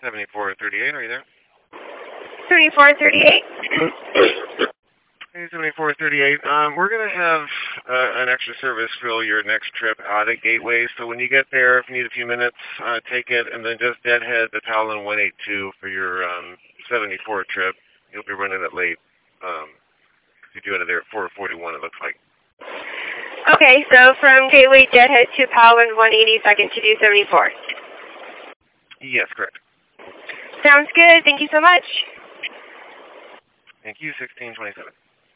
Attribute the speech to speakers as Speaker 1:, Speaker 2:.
Speaker 1: 7438, are you there?
Speaker 2: 7438.
Speaker 1: Hey, 7438. We're going to have an extra service fill your next trip out at Gateway, so when you get there, if you need a few minutes, take it, and then just deadhead the Talon 182 for your 74 trip. You'll be running it late. You're doing it there at 4:41, it looks like.
Speaker 2: Okay, so from Gateway deadhead to Powland 182nd to do 74.
Speaker 1: Yes, correct.
Speaker 2: Sounds good. Thank you so much.
Speaker 1: Thank you, 1627.